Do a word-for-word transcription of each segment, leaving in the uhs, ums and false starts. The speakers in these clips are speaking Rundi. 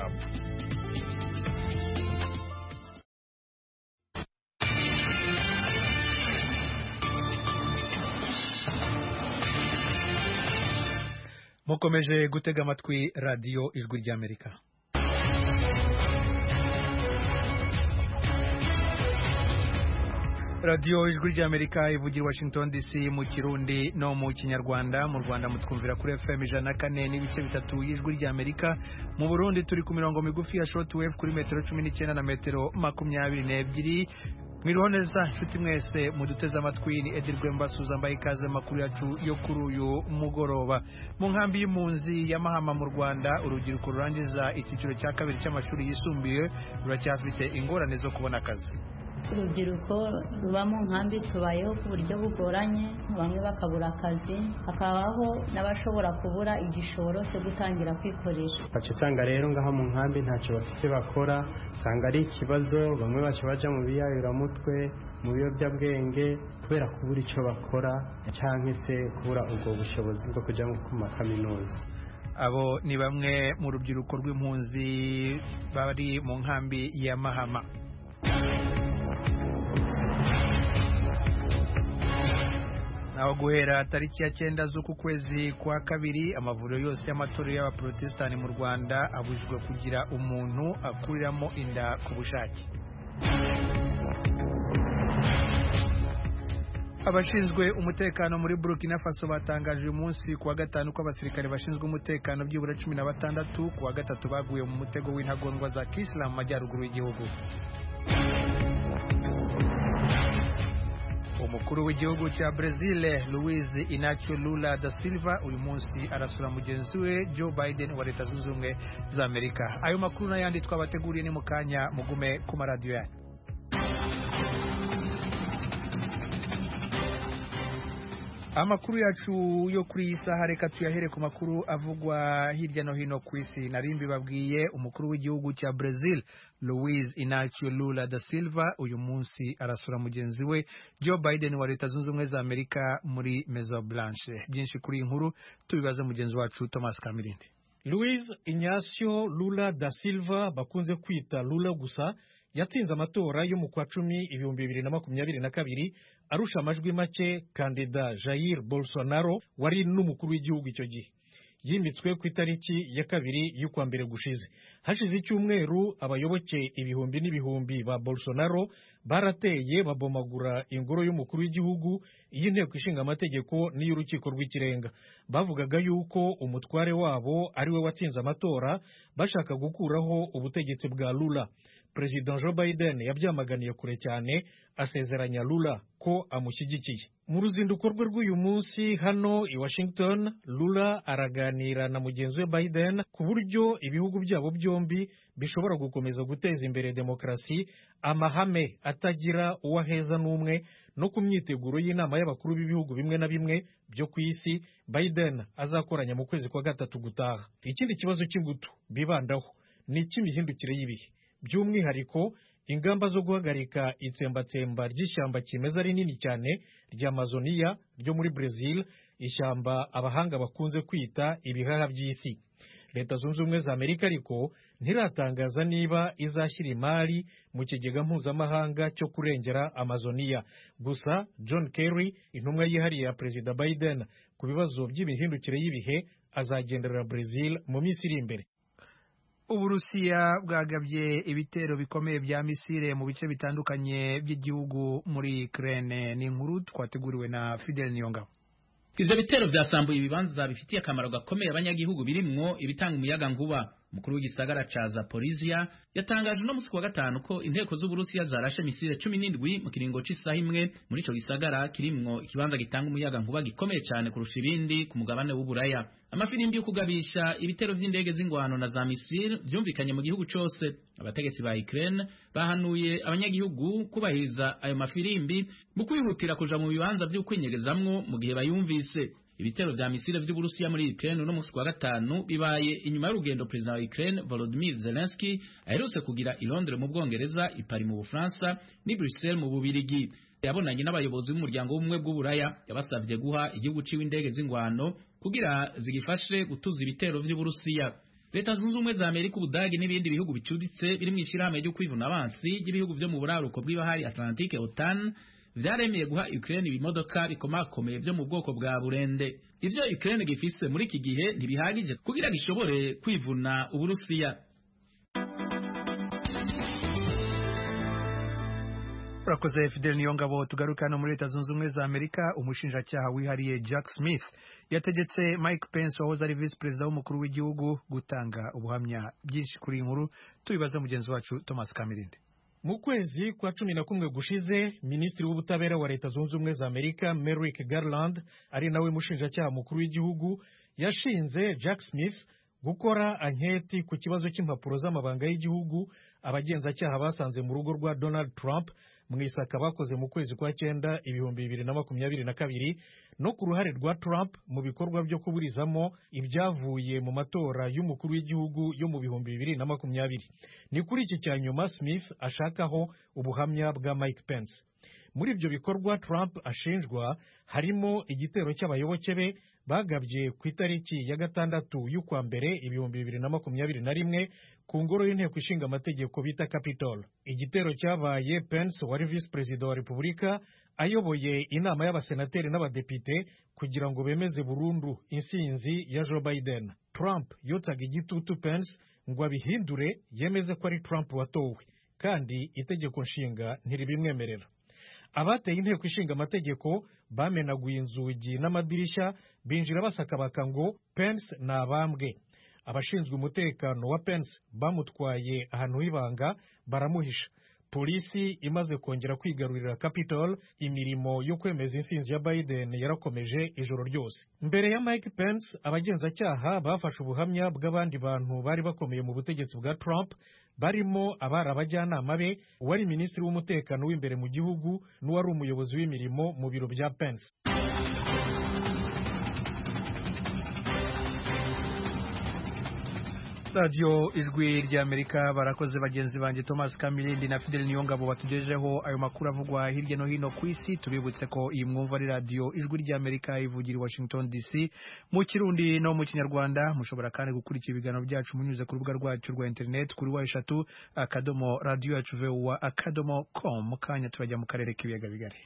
zabo. Mukomeje gutega amatwi radio Ijwi ry'Amerika. Radio Ijwi ry'Amerika ivugira Washington D C mu Kirundi no mu Kinyarwanda. Mu Rwanda mutwumvira kuri F M ijana na kane n'ibice bitatu y'Ijwi ry'Amerika. Mu Burundi turi ku mirongo migufi ya shortwave kuri metero cumi n'icyenda na metero makumyabiri n'ebyiri. Mwiriho neza nshuti mwese muduteze amatwi, ni Edirwe Mbasuza mbaye ikaze makuru yacu yo kuri uyu mugoroba. Mu nkambi y'impunzi ya Mahama mu Rwanda, urubyiruko rurangiza icyiciro cya kabiri cy'amashuri yisumbuye ruracyafite ingorane zo kubona akazi. Urubyiruko ruba mu nkambi tubayeho ku buryo bugoranye, bamwe bakabura akazi, hakabaho n'abashobora kubura igishoro cyo gutangira kwikoresha. Baca usanga rero ngaho mu nkambi ntacyo bafite bakora, usanga ari ikibazo, bamwe baca baja mu biyayuramutwe, mu biyobyabwenge kubera kubura icyo bakora cyangwa se kubura ubwo bushobozi bwo kujya ku makaminuza. Abo ni bamwe mu rubyiruko rw'impunzi bari mu nkambi ya Mahama. Naho guhera tariki ya cyenda z'uku kwezi kwa kabiri, amavuriro yose y'amatorero y'abaprotestani mu Rwanda abujijwe kugira umuntu akuriramo inda ku bushake. Abashinzwe umutekano muri Burkina Faso batangaje uyu munsi kuwa gatanu ko abasirikare bashinzwe umutekano byibura cumi na batandatu kuwa gatatu baguye mu mutego w'intagondwa za Kisilamu majyaruguru y'igihugu. Umukuru w'igihugu cya Brazil Luiz Inácio Lula da Silva uyu munsi arasura mugenzi we Joe Biden wa Leta Zunze Ubumwe za Amerika. Ayo makuru n'ayandi twabateguriye ni mukanya, mugume ku maradiyo yanyu. Amakuru yacu yo kuri isaha reka tuyahere ku makuru avugwa hirya no hino ku isi. Narimbi babwiye umukuru w'igihugu cya Brazil Luiz Inácio Lula da Silva uyu munsi arasura mugenzi we Joe Biden wa Leta Zunze Ubumwe za Amerika muri Maison Blanche. Byinshi kuri inkuru tubibaza mugenzi wacu Thomas Kamirindi. Luiz Inácio Lula da Silva bakunze kwita Lula gusa yatsinze amatora yo mu kwa cumi ibihumbi bibiri na makumyabiri na kabiri arusha amajwi make kandida Jair Bolsonaro wari n'umukuru w'igihugu icyo gihe. Yimitswe ku itariki ya kabiri y'ukwa mbere gushize. Hashize icyumweru abayoboke ibihumbi n'ibihumbi ba Bolsonaro barateye babomagura ingoro y'umukuru w'igihugu, y'inteko ishinga amategeko n'iy'urukiko rw'ikirenga. Bavugaga yuko umutware wabo ari we watsinze amatora, bashaka gukuraho ubutegetsi bwa Lula. President Joe Biden yabyamaganiye kure cyane, asezeranya Lula ko amushyigikiye. Mu ruzinduko rwe rw'uyu munsi hano i Washington, Lula araganira na mugenzi we Biden ku buryo ibihugu byabo byombi bishobora gukomeza guteza imbere demokarasi, amahame atagira uwaheza n'umwe, no ku myiteguro y'inama y'abakuru b'ibihugu bimwe na bimwe byo ku isi Biden azakoranya mu kwezi kwa gatatu gutaha. Ikindi kibazo cy'ingutu bibandaho ni icy'imihindukire y'ibihe, by'umwihariko ingamba zo guhagarika itsembatsemba ry'ishyamba kimeza rinini cyane rya Amazonia ryo muri Brazil, ishyamba abahanga bakunze kwita ibihaha by'isi. Leta Zunze Ubumwe za Amerika ariko ntiratangaza niba izashyira imari mu kigega mpuzamahanga cyo kurengera Amazonia. Gusa John Kerry, intumwa yihariye ya Perezida Biden ku bibazo by'imihindukire y'ibihe, azagenderera Brazil mu minsi iri imbere. Uburusiya bwagabye ibitero bikomeye bya misile mu bice bitandukanye by'igihugu muri Ukraine. Ni inkuru twateguriwe na Fidel Niyongabo. Ivyo bitero vyasambuye ibibanza bifitiye akamaro gakomeye abanyagihugu birimwo ibitanga umuyaga nkuba. Mukuru w'igisagara ca Zaporizhia yatangaje no musi wa gatanu ko inteko z'Uburusiya zarashe misile cumi n'indwi mu kiringo c'isaha imwe muri ico gisagara kirimwo ikibanza gitanga umuyaga nkuba gikomeye cyane kurusha ibindi ku mugabane w'Uburaya. Amafirimbi yo kugabisha ibitero vy'indege z'ingwano na za misile vyumvikanye mu gihugu cose. Abategetsi ba Ukraine bahanuye abanyagihugu kubahiriza ayo mafirimbi mu kwihutira kuja mu bibanza vy'ukwinyegezamwo mu gihe bayumvise. Ibitero vya misile vy'Uburusiya muri Ukraine no musi wa gatanu bibaye inyuma y'urugendo President wa Ukraine Volodymyr Zelensky aherutse kugira i Londres mu Bwongereza, i Paris mu Bufaransa, ni Bruxelles mu Bubirigi. Yabonanye n'abayobozi b'umuryango w'ubumwe bw'Uburaya, yabasavye guha igihugu ciwe indege z'ingwano kugira zigifashe gutuza ibitero vy'Uburusiya. Leta zunze ubumwe za Amerika, Ubudagi n'ibindi bihugu bicuditse biri mu ishirahamwe ryo kwivuna abansi ry'ibihugu byo mu buraruko bw'ibahari Atlantique OTAN vyaremeye guha Ukraine ibimodoka bikomakomeye byo mu bwoko bwa burende. Ivyo Ukraine gifise muri iki gihe ntibihagije kugira gishobore kwivuna Uburusiya. Urakoze Fidel Niyongabo. Tugarukana muri Leta zunze ubumwe za Amerika, umushinjacyaha wihariye Jack Smith yategetse Mike Pence wahoze ari vice perezida w'umukuru w'igihugu gutanga ubuhamya. Byinshi kuri inkuru tubibaza mugenzi wacu Thomas Kamirinde. Mu kwezi kwa cumi na kumwe gushize, Minisitiri w'ubutabera wa Leta zunze ubumwe za Amerika Merrick Garland, ari nawe mushinjacyaha mukuru w'igihugu, yashinze Jack Smith gukora anketi ku kibazo cy'impapuro z'amabanga y'igihugu abagenzacyaha basanze mu rugo rwa Donald Trump mu isaka bakoze mu kwezi kwa cyenda ibihumbi bibiri na makumyabiri na kabiri, no ku ruhare rwa Trump mu bikorwa byo kuburizamo ibyavuye mu matora y'umukuru w'igihugu yo mu bihumbi bibiri na makumyabiri. Ni kuri iki cya nyuma Smith ashakaho ubuhamya bwa Mike Pence. Muri ibyo bikorwa Trump ashinjwa harimo igitero cy'abayoboke be bagabye ku itariki ya gatandatu y'ukwa mbere ibihumbi bibiri na makumyabiri na rimwe ku ngoro y'inteko ishinga amategeko bita Capitol. Igitero cyabaye Pence wari vice perezida wa Repubulika ayoboye inama y'abasenateri n'abadepite kugira ngo bemeze burundu insinzi ya Joe Biden. Trump yotsaga igitutu Pence ngo abihindure yemeze ko ari Trump watowe, kandi itegeko nshinga ntiribimwemerera. Abateye inteko ishinga amategeko bamenaguye inzugi n'amadirishya, binjira basakabaka ngo Pence nabambwe. Abashinzwe umutekano wa Pence bamutwaye ahantu h'ibanga baramuhisha. Polisi imaze kongera kwigarurira Capitol, imirimo yo kwemeza insinzi ya Biden yarakomeje ijoro ryose. Mbere ya Mike Pence, abagenzacyaha bafashe ubuhamya bw'abandi bantu bari bakomeye mu butegetsi bwa Trump, barimo abari abajyanama be, uwari minisitiri w'umutekano w'imbere mu gihugu n'uwari umuyobozi w'imirimo mu biro bya Pence. Radio Ijwi ry'Amerika, barakoze bagenzi banjye Thomas Kamilindi na Fidel Niyongabo batugejeho ayo makuru avugwa hirya no hino ku isi. Tubibutse ko iyi mwumva ari Radio Ijwi ry'Amerika ivugira i Washington D C mu Kirundi no mu Kinyarwanda. Mushobora kandi gukurikira ibiganiro byacu munyuze ku rubuga rwacu rwa internet kuri wa eshatu akadomo radio yacu voa akadomo com. Kanya turajya mu karere k'ibiyaga bigari.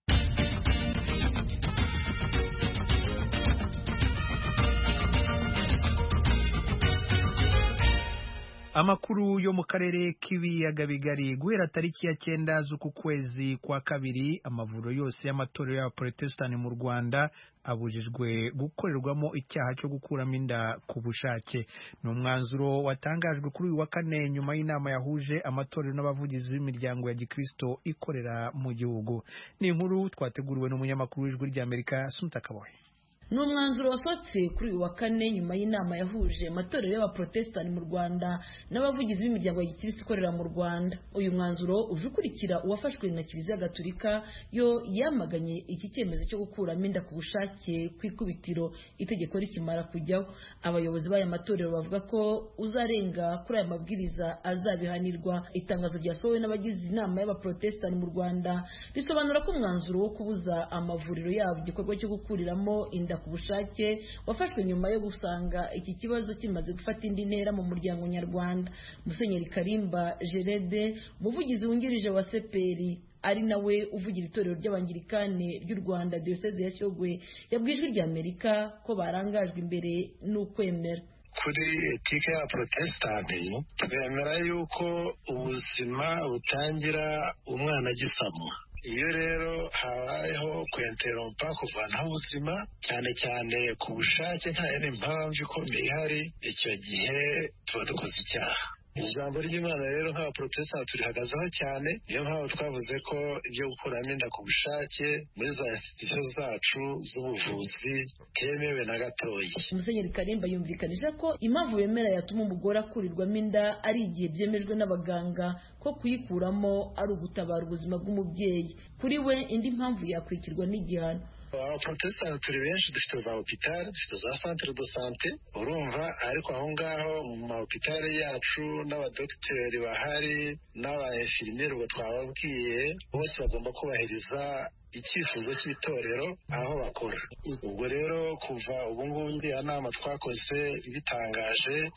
Amakuru yo mu karere k'ibiyaga bigari. Guhera tariki ya cyenda z'uku kwezi kwa kabiri, amavuriro yose y'amatorero y'Abaprotestani mu Rwanda abujijwe gukorerwamo icyaha cyo gukuramo inda ku bushake. Ni umwanzuro watangajwe kuri uyu wa kane nyuma y'inama yahuje amatorero n'abavugizi b'imiryango ya Gikristo ikorera mu gihugu. Ni inkuru twateguriwe n'umunyamakuru w'Ijwi ry'Amerika Sunta Kaboye. Ni umwanzuro wasohotse kuri uyu wa kane nyuma y'inama yahuje amatorero y'Abaprotestani mu Rwanda n'abavugizi b'imiryango ya Gikristo ikorera mu Rwanda. Uyu mwanzuro uje ukurikira uwafashwe na Kiliziya Gatolika yo yamaganye iki cyemezo cyo gukuramo inda ku bushake kw'ikubitiro itegeko rikimara kujyaho. Abayobozi b'aya matorero bavuga ko uzarenga kuri aya mabwiriza azabihanirwa. Itangazo ryasohowe n'abagize inama y'Abaprotestani mu Rwanda risobanura ko umwanzuro wo kubuza amavuriro yabo igikorwa cyo gukuriramo inda ku bushake wafashwe nyuma yo gusanga iki kibazo kimaze gufata indi ntera mu muryango nyarwanda. Musenyeri Karimba Gerede, umuvugizi wungirije wa C P R ari nawe uvugira itorero ry'Abangirikane ry'u Rwanda Diocese ya Shyogwe, yabwiye Ijwi ry'Amerika ko barangajwe imbere n'ukwemera. Kuri etike ya Protestani twemera yuko ubuzima butangira umwana agisamwa. Iyo rero habayeho kwenterompa kuvanaho ubuzima cyane cyane ku bushake nta yindi mpamvu ikomeye ihari, icyo gihe tuba dukoze icyaha. Ijambo ry'Imana rero nk'Abaprotestani turihagazeho cyane, niyo mpamvu twavuze ko ibyo gukuramo inda ku bushake muri za institution zacu z'ubuvuzi temewe na gatoya. Musenyeri Karimba yumvikanije ko impamvu bemera yatuma umugore akurirwamo inda ari igihe byemejwe n'abaganga ko kuyikuramo ari ugutabara ubuzima bw'umubyeyi. Kuri we indi mpamvu yakwikirwa n'igihano. Abaprotestani turi benshi, dufite za hopitali, dufite za centre de sante, urumva, ariko aho ngaho mu mahopitali yacu n'abadogiteri bahari n'abainfirmiere ubu twababwiye bose bagomba kubahiriza icyifuzo cy'itorero aho bakora. Ubwo rero kuva ubu ngubu iriya nama twakoze ibitangaje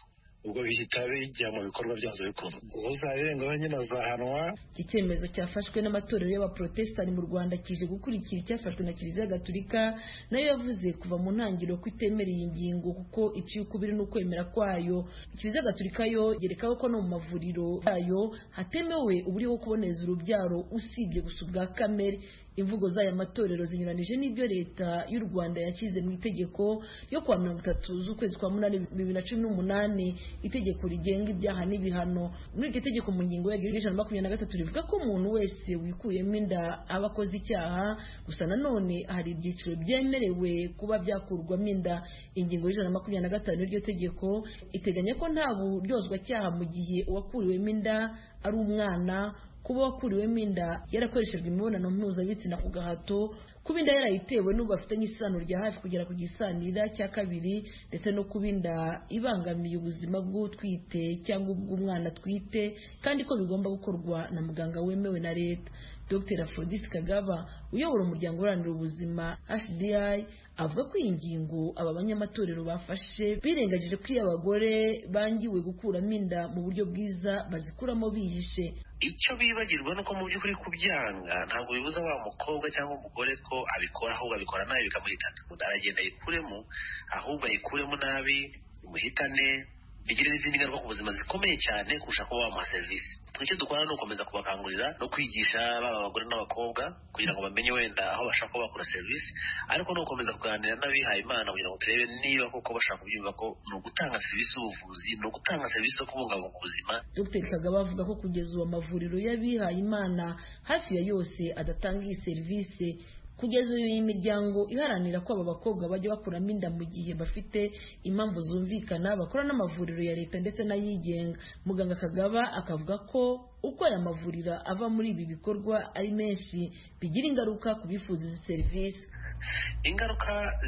ubwo bihita bijya mu bikorwa byazo bikorwa uzabirengaho nyine azahanwa. Iki cyemezo cyafashwe n'amatorero y'abaprotestani mu Rwanda kije gukurikira icyafashwe na Kiliziya Gatolika nayo yavuze kuva mu ntangiriro ko itemereye iyi ngingo kuko iciye ukubiri n'ukwemera kwayo. Kiliziya Gatolika yo yerekaho ko no mu mavuriro yayo hatemewe uburyo bwo kuboneza urubyaro usibye gusa ubwa kamere. Imvugo z'aya matorero zinyuranije n'ibyo leta y'u Rwanda yashyize mu itegeko ryo kuwa mirongo itatu z'ukwezi kwa munani bibiri na cumi n'umunani, itegeko rigenga ibyaha n'ibihano. Muri iryo tegeko mu ngingo yaryo y'ijana makumyabiri na gatatu rivuga ko umuntu wese wikuyemo inda aba akoze icyaha, gusa nanone hari ibyiciro byemerewe kuba byakurwamo inda. Ingingo y'ijana makumyabiri na gatanu y'iryo tegeko iteganya ko nta buryozwa cyaha mu gihe uwakuriwemo inda ari umwana, kuba wakuriwemo inda yarakoreshejwe imibonano mpuzabitsina ku gahato, kuba inda yarayitewe n'ubu bafitanye isano rya hafi kugera ku gisanira cya kabiri, ndetse no kuba inda ibangamiye ubuzima bw'utwite cyangwa ubw'umwana atwite, kandi ko bigomba gukorwa na muganga wemewe na leta. Dr Aphrodis Kagaba uyobora umuryango uharanira ubuzima H D I avuga ko iyi ngingo aba banyamatorero bafashe birengagije ko iyo abagore bangiwe gukuramo inda mu buryo bwiza bazikuramo bihishe. Icyo bibagirwa nuko mu by'ukuri kubyanga ntabwo bibuza wa mukobwa cyangwa umugore ko abikora, ahubwo abikora nabi bikamuhitana. Aragenda ayikuremo, ahubwo ayikuremo nabi imuhitane, bigire n'izindi ngaruka ku buzima zikomeye cyane kurusha kuba wamuha serivisi. Icyo dukora ni ukomeza kubakangurira no kwigisha baba abagore n'abakobwa kugira ngo bamenye wenda aho bashaka kuba bakora serivisi, ariko no gukomeza kuganira n'abihaye Imana kugira ngo turebe niba koko bashaka kubyumva ko ni ugutanga serivisi z'ubuvuzi, ni ugutanga serivisi zo kubungabunga ubuzima. Dr Kagaba avuga ko kugeza ubu amavuriro y'abihaye Imana hafi ya yose adatanga iyi serivisi. Kugeza ubu iyi miryango iharanira ko aba bakobwa bajya bakuramo inda mu gihe bafite impamvu zumvikana bakora n'amavuriro ya leta ndetse n'ayigenga. Muganga Kagaba akavuga ko uko aya mavuriro ava muri ibi bikorwa ari menshi bigira ingaruka ku bifuza izi serivisi. Ingaruka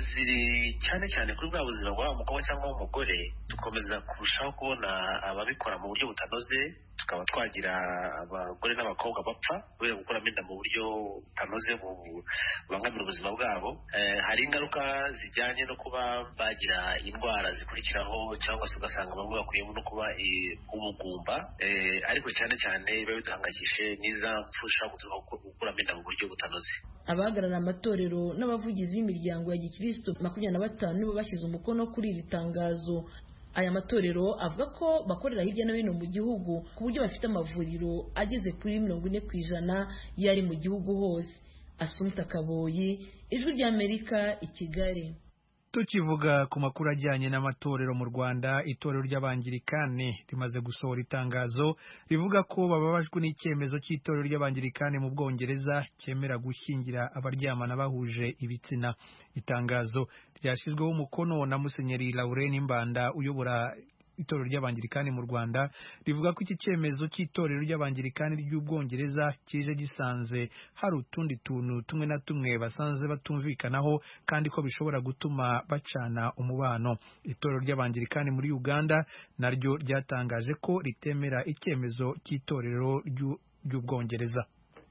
ziri cyane cyane kuri bwa buzima bwa mukobwa cyangwa umugore. Dukomeza kurushaho kubona ababikora mu buryo butanoze, tukaba twagira abagore n'abakobwa bapfa kubera gukuramo inda mu buryo butanoze bubangamira ubuzima bwabo. Eh, hari ingaruka zijyanye no kuba bagira indwara zikurikiraho, cyangwa se ugasanga bamwe bakuyemo no kuba ubugumba, eh, ariko cyane cyane biba biduhangayikishije n'iza mfusha gukuramo inda mu buryo butanoze. Abahagarara amatorero n'abavugizi b'imiryango ya Gikristo makumyabiri na batanu nibo bashyize umukono kuri iri tangazo. Aya matorero avuga ko bakorera hirya no hino mu gihugu ku buryo bafite amavuriro ageze kuri mirongo ine ku ijana yari mu gihugu hose. Asumta Kaboyi, Ijwi ry'Amerika, i Kigali. Tukivuga ku makuru ajyanye n'amatorero mu Rwanda, itorero ry'Abangirikani rimaze gusohora itangazo rivuga ko bababajwe n'icyemezo cy'itorero ry'Abangirikani mu Bwongereza cyemera gushyingira abaryamana bahuje ibitsina. Itangazo ryashyizweho umukono na Musenyeri Laurent Mbanda uyobora itorero ry'Abangirikani mu Rwanda, rivuga ko iki cyemezo cy'itorero ry'Abangirikani ry'Ubwongereza kije gisanze hari utundi tuntu tumwe na tumwe basanze batumvikanaho kandi ko bishobora gutuma bacana umubano. Itorero ry'Abangirikani muri Uganda naryo ryatangaje ko ritemera icyemezo cy'itorero ry'Ubwongereza.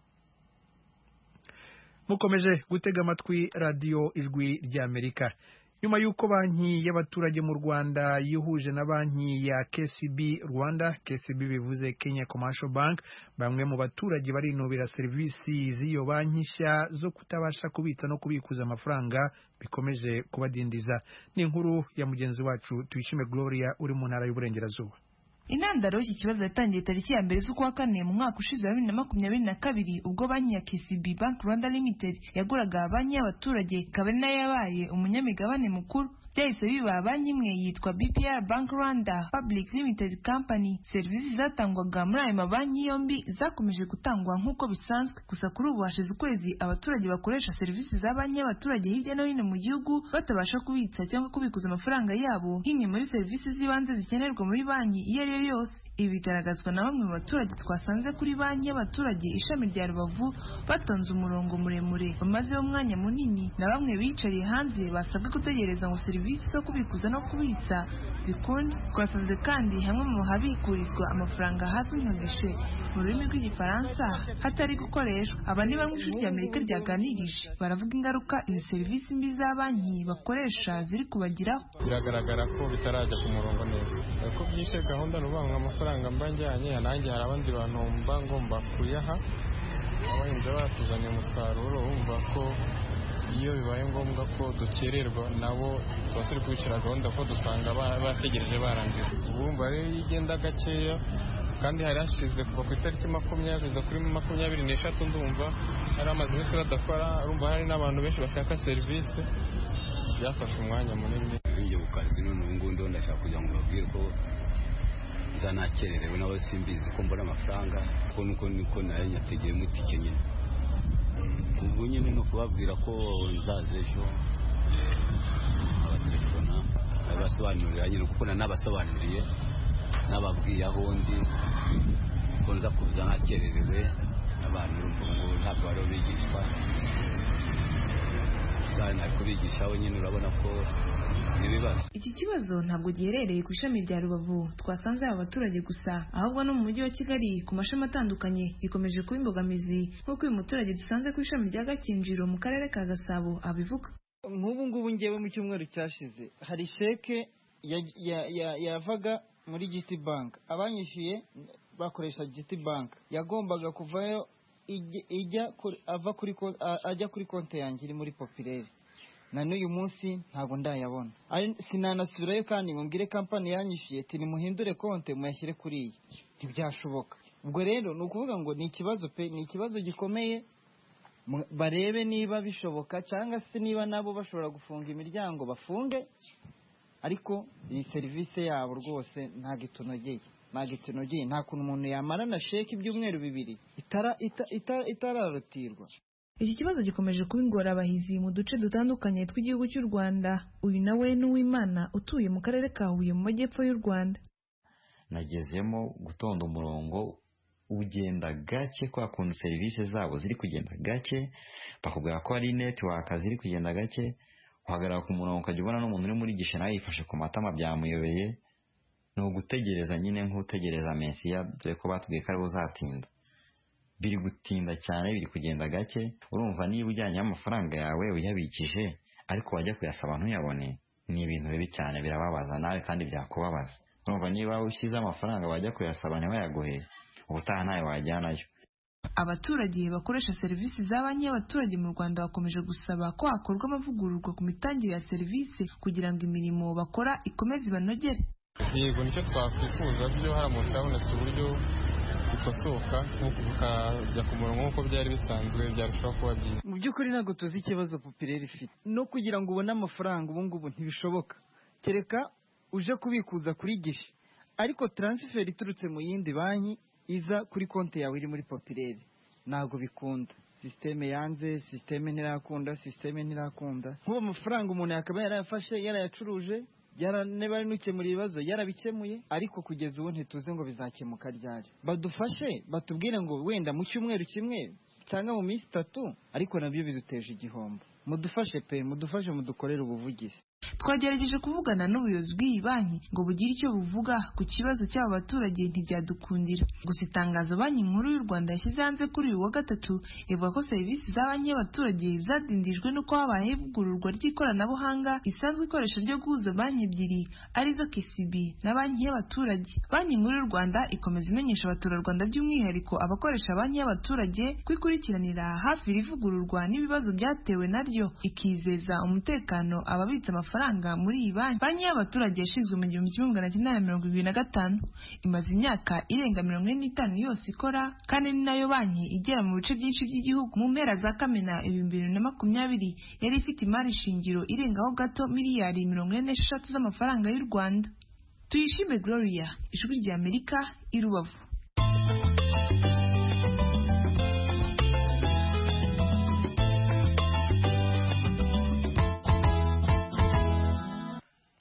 Mukomeje gutega amatwi radio Ijwi ry'Amerika. Nyuma y'uko banki y'abaturage mu Rwanda yihuje na banki ya K C B Rwanda, K C B bivuze Kenya Commercial Bank, bamwe mu baturage barinubira serivisi z'iyo banki nshya zo kutabasha kubitsa no kubikuza amafaranga bikomeje kubadindiza. Ni inkuru ya mugenzi wacu Tuyishime Gloria uri mu ntara y'Uburengerazuba. Intandaro y'iki kibazo yatangiye tariki ya mbere z'ukwa kane mu mwaka ushize wa bibiri na makumyabiri na kabiri ubwo banki ya K C B Bank Rwanda Limited yaguraga banki y'abaturage ikaba ari nayo yabaye umunyamigabane mukuru. Byahise biba banki imwe yitwa B P R Bank Rwanda Public Limited Company. Serivisi zatangwaga muri ayo mabanki yombi zakomeje gutangwa nk'uko bisanzwe, gusa kuri ubu hashize ukwezi abaturage bakoresha serivisi za banki y'abaturage hirya no hino mu gihugu batabasha kubitsa cyangwa kubikuza amafaranga yabo nk'imwe muri serivisi z'ibanze zikenerwa muri banki iyo ari yo yose. Ibi bigaragazwa na bamwe mu baturage twasanze kuri banki y'abaturage ishami rya Rubavu batonze umurongo muremure bamazeho umwanya munini, na bamwe bicariye hanze basabwe gutegereza ngo serivisi zo kubikuza no kubitsa zikunde. Twasanze kandi hamwe mu habikurizwa amafaranga hazwi nka gishe mu rurimi rw'igifaransa hatari gukoreshwa. Aba ni bamwe ijwi rya Amerika ryaganirije, baravuga ingaruka izi serivisi mbi za banki bakoresha ziri kubagiraho. Biragaragara ko bitarajya ku murongo neza, ko byishe gahunda n'ubanga amafaranga mba njyanye, nanjye hari abandi bantu mba ngomba kuyaha, abahinzi batuzaniye umusaruro, wumva ko iyo bibaye ngombwa ko dukererwa nabo tuba turi kubicira gahunda ko dusanga bategereje barangiza. Urumva rero igenda gakeya, kandi hari hashize kuva ku itariki makumyabiri kuri makumyabiri n'eshatu ndumva hari amaze iminsi badakora. Urumva hari n'abantu benshi bashaka serivisi, byafashe umwanya munini. Njye ku kazi none ubu ngubu ndo ndashaka kugira ngo babwire ko nzanakererewe, nabo simbizi ko mbona amafaranga kuko nuko niko nayo nyategeye mutike nyine. Ubu nyine no kubabwira ko nzaza ejo abatelefona abasobanurira nyine, kuko nanabasobanuriye nababwiye aho ndi ko nza kuza nakererewe. Abantu ngo ntabwo bari bigishwa sana kubigishaho nyine, urabona ko ibibazo. Iki kibazo ntabwo giherereye ku ishami rya Rubavu twasanze aba baturage gusa, ahubwo no mu mujyi wa Kigali ku mashami atandukanye gikomeje kuba imbogamizi, nk'uko uyu muturage dusanze ku ishami rya Gakinjiro mu karere ka Gasabo abivuga. Nk'ubu ngubu ngewe mu cyumweru cyashize hari sheke yavaga muri G T Bank, abanyishyuye bakoresha G T Bank, yagombaga kuvayo ijya ava kuri ajya kuri konti yanjye iri muri Populaire, na n'uyu munsi ntabwo ndayabona. Sinanasubirayo kandi ngo mbwire kampani yanyishyuye ati nimuhindure konti muyashyire kuri iyi, ntibyashoboka. Ubwo rero ni ukuvuga ngo ni ikibazo pe, ni ikibazo gikomeye. Barebe niba bishoboka cyangwa se niba nabo bashobora gufunga imiryango bafunge, ariko iyi serivisi yabo rwose ntabwo itunogeye, ntabwo itunogeye. Nta kuntu umuntu yamara na sheki ibyumweru bibiri itararutirwa. Iki kibazo gikomeje kuba ingorabahizi mu duce dutandukanye tw'igihugu cy'u Rwanda. Uyu nawe ni Uwimana utuye mu karere ka Huye mu majyepfo y'u Rwanda. Nagezemo gutonda umurongo ugenda gake, kwa kuntu serivisi zabo ziri kugenda gake, bakubwira ko ari network ziri kugenda gake, uhagarara ku murongo ukajya ubona n'umuntu uri muri gishe nawe yifashe ku matama byamuyobeye. Ni ugutegereza nyine nk'utegereza Mesiya, dore ko batubwiye ko ari uzatinda. Biri gutinda cyane, biri kugenda gake. Urumva niba ujyanye amafaranga yawe uyabikije ariko wajya kuyasaba ntuyabone, ni ibintu bibi cyane, birababaza nawe kandi byakubabaza. Urumva niba ushyize amafaranga wajya kuyasaba ntibayaguhe, ubutaha nawe wajyanayo. Abaturage bakoresha serivisi za banki y'abaturage mu Rwanda bakomeje gusaba ko hakorwa amavugururwa ku mitangire ya serivisi kugira ngo imirimo bakora ikomeze ibanogere. Yego, nicyo twakwifuza byo haramutse habonetse uburyo bikosoka nk'uko bikajya ku murongo nk'uko byari bisanzwe, byarushaho kuba byiza. Mu by'ukuri ntabwo tuzi ikibazo Populaire ifite, no kugira ngo ubone amafaranga ubu ngubu ntibishoboka, kereka uje kubikuza kuri gishe, ariko transfer iturutse mu yindi banki iza kuri konti yawe iri muri Populaire ntabwo bikunda. Systeme yanze, systeme ntirakunda, systeme ntirakunda. Nk'ubu amafaranga umuntu yakaba yarayafashe yarayacuruje, yaraneba n'ukemura ibibazo yarabikemuye, ariko kugeza ubu ntituze ngo bizakemuka ryari. Badufashe batubwire ngo wenda mu cyumweru kimwe cyangwa mu minsi itatu, ariko nabyo biduteje igihombo. Mudufashe pe, mudufashe mudukorere ubuvugizi. Twagerageje kuvugana n'ubuyobozi bw'iyi banki ngo bugire icyo buvuga ku kibazo cy'aba baturage ntibyadukundira. Gusa itangazo banki nkuru y'u Rwanda yashyize hanze kuri uyu wa gatatu ivuga ko serivisi za banki y'abaturage zadindijwe n'uko habaye ivugururwa ry'ikoranabuhanga isanzwe ikoresha ryo guhuza banki ebyiri arizo K C B na banki y'abaturage. Banki nkuru y'u Rwanda ikomeza imenyesha abaturarwanda by'umwihariko abakoresha banki y'abaturage kwikurikiranira hafi irivugururwa n'ibibazo byatewe naryo, ikizeza umutekano ababitsa amafaranga muri iyi banki. Banki y'abaturage yashinzwe mu gihumbi kimwe magana cyenda mirongo ibiri na gatanu, imaze imyaka irenga mirongo ine n'itanu yose ikora, kandi ni nayo banki igera mu bice byinshi by'igihugu. Mu mpera za Kamena ibihumbi bibiri na makumyabiri yari ifite imari shingiro irengaho gato miliyari mirongo ine n'eshatu z'amafaranga y'u Rwanda. Tuyishime Gloria, Ijwi rya Amerika, i Rubavu.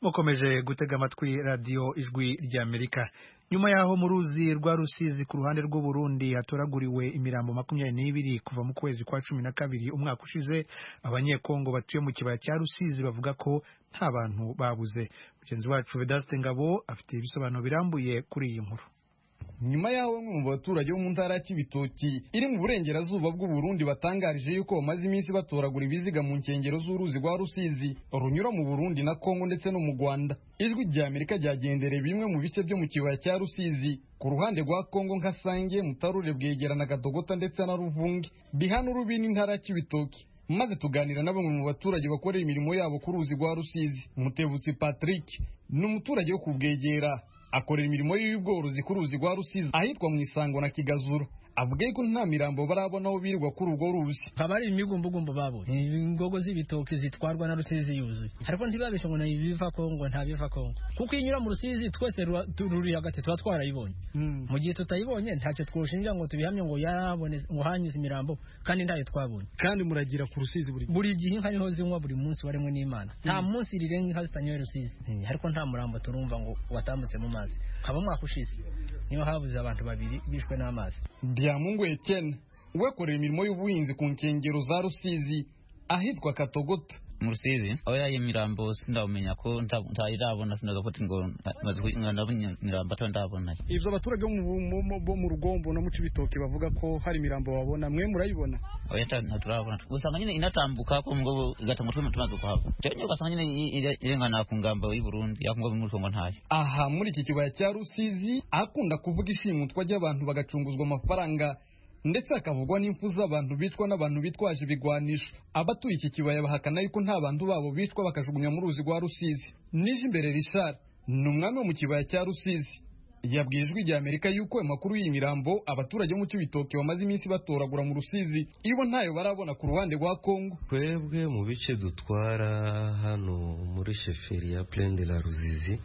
mukomeje gutega amatwi radio ijwi ry'Amerika. Nyuma yaho mu ruzi rwa Rusizi ku ruhande rw'u Burundi hatoraguriwe imirambo makumyabiri n'ibiri kuva mu kwezi kwa cumi na kabiri umwaka ushize, abanyekongo batuye mu kibaya cya Rusizi bavuga ko nta bantu babuze. Mugenzi wacu Vedaste Ngabo afite ibisobanuro birambuye kuri iyi nkuru. Nyuma yaho bamwe mu baturage bo mu ntara y'Ibitoki iri mu burengerazuba bw'u Burundi batangarije yuko bamaze iminsi batoragura ibiziga mu nkengero z'uruzi rwa Rusizi runyura mu Burundi na Kongo ndetse no mu Rwanda. Ijwi rya Amerika ryagendereye bimwe mu bice byo mu kibaya cya Rusizi ku ruhande rwa Kongo nka Sange, Mutarure, Bwegera na Gadogota ndetse na Ruvungi bihana urubi n'intara y'Ibitoki, maze tuganira na bamwe mu baturage bakorera imirimo yabo ku ruzi rwa Rusizi. Mutebutsi Patrick ni umuturage wo ku Bwegera, akorera imirimo y'ubworozi ku ruzi rwa Rusizi ahitwa mu Isango na Kigazura. Avuga ko nta mirambo barabona aho birirwa kuri urwo ruzi. Habari imigumbugumbo babonye ingogo z'ibitoki zitwarwa na Rusizi yuzuye, ariko ntibabishe ngo nabiva Kongo nta biva Kongo, kuko inyura mu Rusizi twese ruri hagati tuba twarayibonye. Mm. Mu gihe tutayibonye ntacyo twoshinja ngo tubihamye ngo yarabone ngo hanyuze imirambo kandi ntayo twabonye. Kandi muragira ku Rusizi buri buri gihe inka niho zinywa buri munsi waremwe n'Imana. Nta mm. munsi rirenga inka zitanyoye Rusizi. Mm. Ariko nta murambo turumva ngo watambutse mu mazi. Kaba mwaka ushize niyo habuze abantu babiri bishwe n'amazi. Byamungu Etienne wekorera imirimo y'ubuhinzi ku nkengero za Rusizi ahitwa Katogota mu Rusizi. Aho yaye mirambo sindamenya ko ntayirabona, sinagafata ngo maze kwingana mirambo atandabona. Ivyo abaturage bo mu Rugombo no mu Cibitoke bavuga ko hari mirambo babona, mwe murayibona? Oya ntaturabona, usanga nyine inatambuka ko ngo gatamutwe tumaze kuhava. Cyo ugasanga nyine irengana ku ngamba y'u Burundi yakungo muri Kongo ntayo. Aha muri iki kibaya cya Rusizi akunda kuvuga ishimutwa ry'abantu bagacunguzwa amafaranga ndetse akavugwa n'imfu z'abantu bitwa n'abantu bitwaje ibigwanisho. Abatuye iki kibaya bahakana yuko nta bantu babo bitwa bakajugunya mu ruzi rwa Rusizi. Nije imbere Richard ni umwami wo mu kibaya cya Rusizi, yabwiye Ijwi rya Amerika yuko amakuru y'imirambo abaturage mu Cibitoke bamaze iminsi batoragura mu Rusizi ibo ntayo barabona ku ruhande rwa Kongo. Twebwe mu bice dutwara hano muri sheferi ya Plaine de la Ruzizi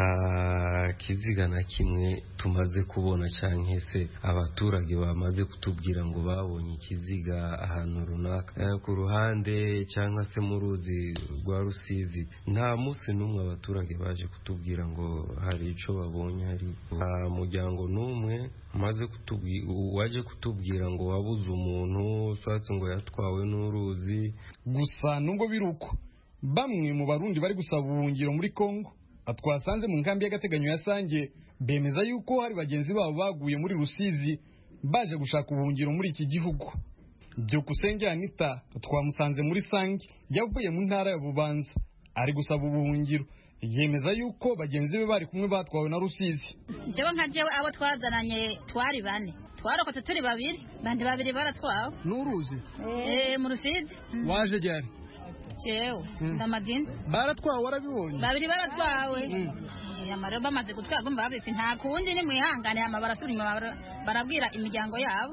nta kiziga na kimwe tumaze kubona, canke se abaturage bamaze kutubwira ngo babonye ikiziga ahantu runaka e, ku ruhande cyangwa se mu ruzi rwa Rusizi. Nta musi n'umwe abaturage baje kutubwira ngo hari ico babonye. Hari muryango n'umwe maze kutubwira waje kutubwira ngo wabuze umuntu swatse ngo yatwawe n'uruzi. Gusa nubwo biruko bamwe mu Barundi bari gusaba ubuhungiro muri Kongo atwasanze mu nkambi y'agateganyo ya Sange bemeza yuko hari bagenzi babo baguye muri Rusizi baje gushaka ubuhungiro muri iki gihugu. Byukusenge Anita twamusanze muri Sange yavuye mu ntara ya Bubanza ari gusaba ubuhungiro, yemeza yuko bagenzi be bari kumwe batwawe na Rusizi. Jewe nka jewe abo twazananye twari bane, twarokotse turi babiri, bandi babiri baratwawe n'uruzi eh mu Rusizi. Mm. Waje ryari? Jewe ndamadini baratwawe, warabibonye? Babiri baratwawe. Yamara bamaze gutwaga mbabitse nta kundi ni mwihangane ama barasubira barabwira imiryango yabo.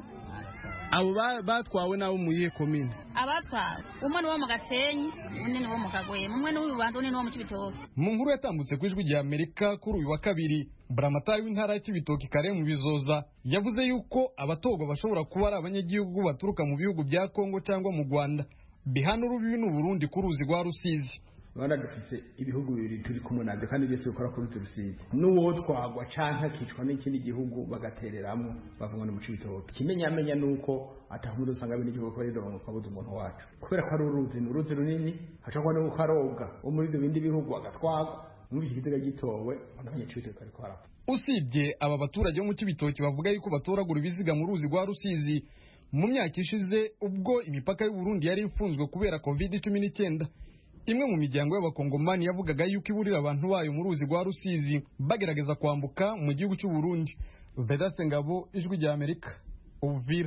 Abo batwawe nabo muyihe komine? Abatwawe umwe ni wo mu Gasenyi, undi ni wo mu Kagwema, umwe ni w'Urubanza, undi ni wo mu Cibitoke. Mu nkuru yatambutse ku Ijwi rya Amerika kuri uyu wa kabiri, Buramatari w'intara y'Ibitoki Kare mu Bizoza yavuze yuko abatogwa bashobora kuba ari abanyagihugu baturuka mu bihugu bya Kongo cyangwa mu Rwanda bihana urubibi n'u Burundi ku ruzi rwa Rusizi. Rwanda dufite ibihugu bibiri turi kumwe nabyo kandi byose bikora kuri Rusizi. N'uwo twagwa canka kicwa n'ikindi gihugu bagatereramo bavuga no mu Cibitoke. Kimenyamenya nuko atahumuntu usanga bindi gihugu kuri rongo kwabuze umuntu wacu. Kubera ko ari uruzi n'uruzi runini hashakwa no gukarobwa umuri bindi bihugu agatwagwa muri iki gitega gitowe abanye Cibitoke ariko harapfa. Usibye aba baturage bo mu Cibitoke bavuga yuko batoragura ibiziga mu ruzi rwa Rusizi mu myaka ishize ubwo imipaka y'u Burundi yari ifunzwe kubera covid cumi n'icyenda. Imwe mu miryango y'abakongomani yavugaga yuko iburira abantu bayo mu ruzi rwa Rusizi bagerageza kwambuka mu gihugu cy'u Burundi. Vedaste Ngabo, Ijwi rya Amerika, Uvira.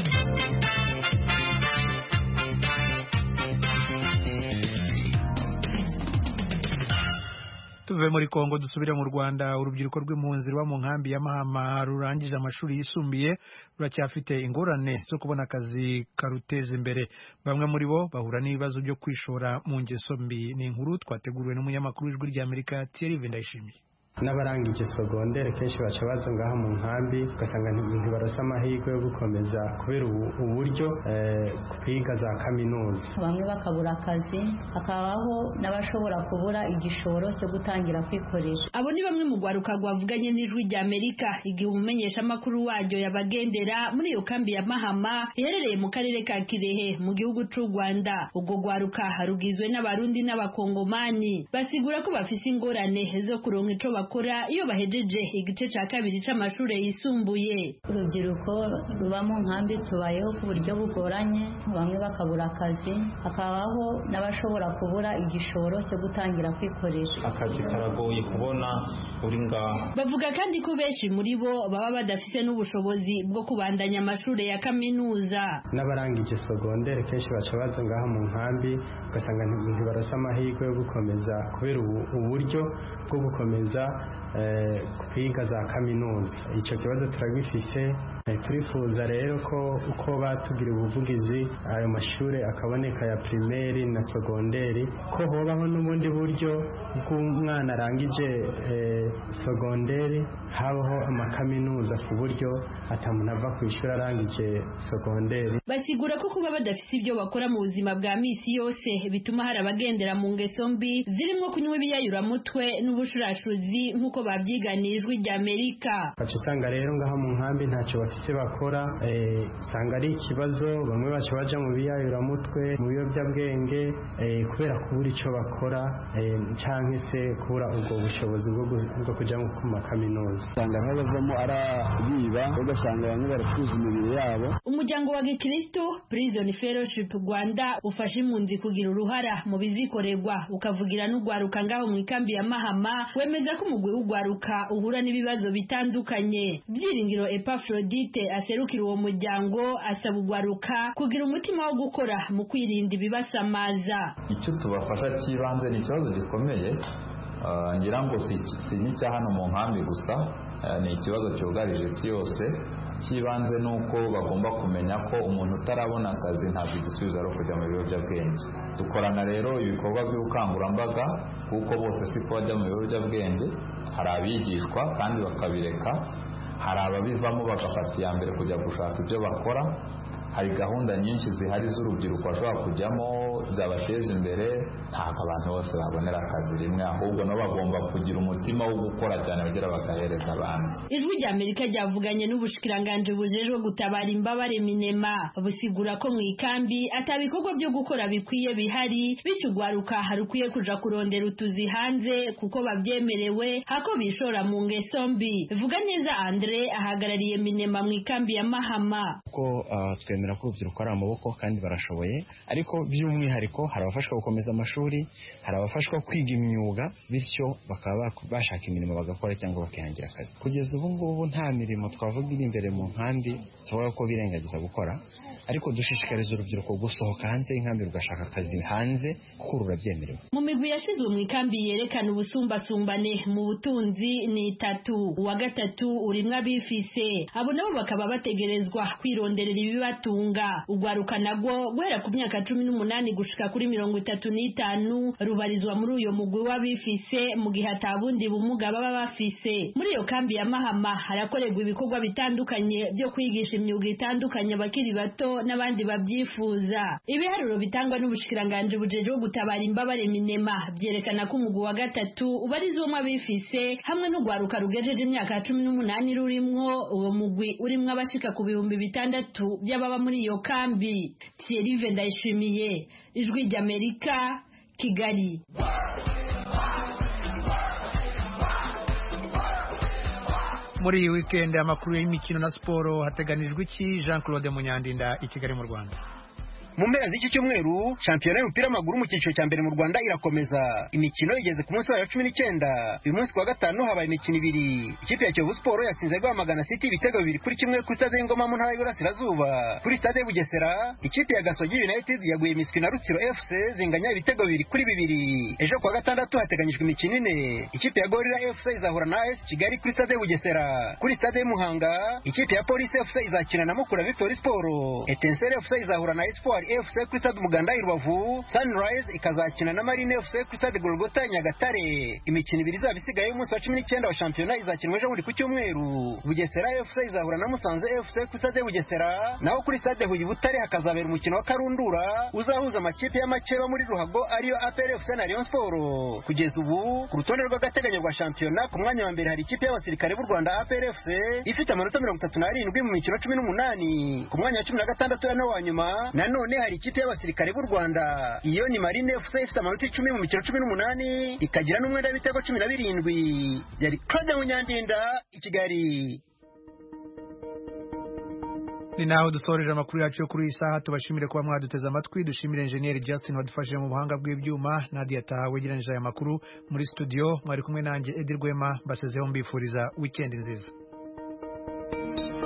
Tuve muri Kongo dusubire mu Rwanda. Urubyiruko rw'impunzi rwa mu nkambi ya Mahama rurangije amashuri yisumbuye ruracyafite ingorane zo kubona akazi karuteza imbere. Bamwe muri bo bahura n'ibibazo byo kwishora mu ngeso mbi. Ni inkuru twateguriwe n'umunyamakuru w'Ijwi rya Amerika Thierry Vendayishimiye. n'abarangije sogondere kenshi baca baza ngaha mu nkambi ugasanga ntibarasa amahirwe yo gukomeza kubera uburyo kwiga za kaminuza, bamwe bakabura akazi, hakabaho n'abashobora kubura igishoro cyo gutangira kwikoresha. Abo ni bamwe mu rwaruka rwavuganye n'Ijwi rya Amerika igihe umumenyesha makuru waryo yabagendera muri iyo kambi ya Mahama iherereye mu karere ka Kirehe mu gihugu c'u Rwanda. Ubwo rwaruka rugizwe n'abarundi n'abakongomani, basigura ko bafise ingorane zo kuronka ico bakora iyo bahejeje igice ca kabiri c'amashure yisumbuye. Urubyiruko ruba mu nkambi tubayeho ku buryo bugoranye, bamwe bakabura akazi, hakabaho n'abashobora kubura igishoro cyo gutangira kwikoresha. Akazi karagoye kubona uri ngaha. Bavuga kandi ko benshi muri bo baba badafise n'ubushobozi bwo kubandanya amashure ya kaminuza. N'abarangije sogondere kenshi baca baza ngaha mu nkambi ugasanga ntibarasa amahirwe yo gukomeza kubera uburyo bwo gukomeza kwiga za kaminuza. Icyo kibazo turagifise, turifuza rero ko uko batugira ubuvugizi ayo mashuri akaboneka ya primeri na sogonderi, ko hobaho n'ubundi buryo bw'umwana arangije sogonderi habaho amakaminuza ku buryo atamuntu ava ku ishuri arangije sogonderi. Basigura ko kuba badafise ibyo bakora mu buzima bwa misi yose bituma hari abagendera mu ngeso mbi zirimo kunywa ibiyayuramutwe n'ubushurashuzi nk'uko babyiganijwe rya Amerika. Baca usanga rero ngaha mu nkambi ntacyo bafise bakora, usanga ari ikibazo, bamwe baca baja mu biyayuramutwe mu biyobyabwenge kubera kubura icyo bakora canke se kubura ubwo bushobozi bwo kuja mu makaminuza. Usanga aho bavamo arabiba, ugasanga bamwe barakuza imibiri yabo. Umuryango wa Gikristo Prison Fellowship Rwanda ufasha impunzi kugira uruhara mu bizikorerwa ukavugira n'ugwaruka ngaho mu ikambi ya Mahama, wemeza ko umugwi w'ugwaruka uhura n'ibibazo bitandukanye. Byiringiro Epaphroditte aserukira uwo muryango asaba ugwaruka kugira umutima wo gukora mu kwirinda ibibasamaza. Icyo tubafasha cy'ibanze ni ikibazo gikomeye, ngira ngo si n'icya hano mu nkambi gusa, ni ikibazo cyugarije isi yose. Cy'ibanze ni uko bagomba kumenya ko umuntu utarabona akazi ntabwo igisubizo ari kujya mu biyobyabwenge. Dukorana rero ibikorwa by'ubukangurambaga kuko bose si ko bajya mu biyobyabwenge, hari abigishwa kandi bakabireka, hari ababivamo bagafata iya mbere kujya gushaka ibyo bakora. Hari gahunda nyinshi zihari z'urubyiruko bashobora kujyamo byabateza imbere. Ntabwo abantu bose babonera akazi rimwe, ahubwo nabo bagomba kugira umutima wo gukora cyane bagira bagahereza abandi. Ijwi rya Amerika ryavuganye n'ubushikiranganje bujejwe gutabara imbabare Minema, busigura ko mu ikambi atabikorwa byo gukora bikwiye bihari, bityo ugwaruka harukwiye kuja kurondera utuzi hanze kuko babyemerewe hako bishora mu ngeso mbi. Vuga neza Andre ahagarariye Minema mu ikambi ya Mahama. Ko uh, twemera ko urubyiruko ari amaboko kandi barashoboye, ariko by'umwihariko hari abafashwa gukomeza amashuri, hari abafashwa kwiga imyuga, bityo bakaba bashaka imirimo bagakora cyangwa bakihangira akazi. Kugeza ubu ngubu nta mirimo twavuga iri imbere mu nkambi tuvuga ko birengagiza gukora, ariko dushishikariza urubyiruko gusohoka hanze y'inkambi rugashaka akazi hanze kuko rurabyemerewe. Mu migwi yashizwe mu ikambi yerekana ubusumbasumbane mu butunzi ni itatu. Uwa gatatu urimwo abifise, abo nabo bakaba bategerezwa kwironderera ibibatunga. Ugwaruka nagwo guhera ku myaka cumi n'umunani gushika kuri mirongo itatu n'itanu rubarizwa muri uyo mugwi w'abifise mu gihe atabundi bumuga baba bafise. Muri iyo kambi ya Mahama harakorerwa ibikorwa bitandukanye byo kwigisha imyuga itandukanye abakiri bato n'abandi babyifuza. Ibiharuro bitangwa n'ubushikiranganje bujeje gutabara imbabare Minema byerekana ko umugwi wa gatatu ubarizwamo abifise hamwe n'ugwaruka rugejeje imyaka cumi n'umunani rurimwo. Uwo mugwi urimwo abashika ku bihumbi bitandatu by'ababa muri iyo kambi. Thierry Ndayishimiye, Ijwi ry'Amerika, Kigali. Muri iyi weekend amakuru y'imikino na siporo hateganijwe iki? Jean Claude Munyandinda i Kigali mu Rwanda. Mu mpera z'iki cyumweru shampiyona y'umupira w'amaguru mu cyiciro cya mbere mu Rwanda irakomeza. Imikino igeze ku munsi wa cumi n'icyenda. Uyu munsi wa gatanu habaye imikino ibiri. Ikipe ya Kiyovu Sport yatsinze Rwamagana City ibitego bibiri kuri kimwe kuri stade y'Ingoma mu ntara y'Iburasirazuba. Kuri stade Bugesera ikipe ya Gasogi United yaguye imiswi na Rutsiro F C zinganya ibitego bibiri kuri bibiri. Ejo kwa gatandatu hateganyijwe imikino ine. Ikipe ya Gorilla F C izahura na A S Kigali kuri stade Bugesera. Kuri stade Muhanga ikipe ya Police F C izakina na Mukura Victory Sport. Etincelle F C izahura na Espoir F C kuri stade Umuganda i Rubavu, Sunrise ikazakina na Marine F C kuri stade Golgota i Nyagatare. Imikino ibiri izaba isigaye y'umunsi wa cumi n'icyenda wa shampiyona izakinwa ejo bundi ku cyumweru. Bugesera F C izahura na Musanze F C kuri stade Bugesera, naho kuri stade Huye Butare hakazabera umukino wa Karundura uzahuza amakipe y'amakeba muri Ruhago ariyo A P R F C na Rayon Sport. Kugeza ubu ku rutonde rw'agateganyo rwa shampiyona ku mwanya wa mbere hari ikipe y'abasirikare b'u Rwanda A P R F C ifite amanota mirongo itatu n'arindwi mu mikino cumi n'umunani. Ku mwanya wa cumi na gatandatu ya wa nyuma nanone hari ikipe y'abasirikare b'u Rwanda, iyo ni Marine F C ifite amanota icumi mu mikino cumi n'umunani ikagira n'umwenda w'ibitego cumi na birindwi. Yari Claude Munyandinda i Kigali. Ni naho dusoreje amakuru yacu yo kuri iyi saha. Tubashimire kuba mwaduteze amatwi, dushimire Engineer Justin wadufashije mu buhanga bw'ibyuma, Nadia Taha wegeranije aya makuru muri studio. Mwari kumwe nanjye Edir Rwema, mbasezeho mbifuriza weekend nziza.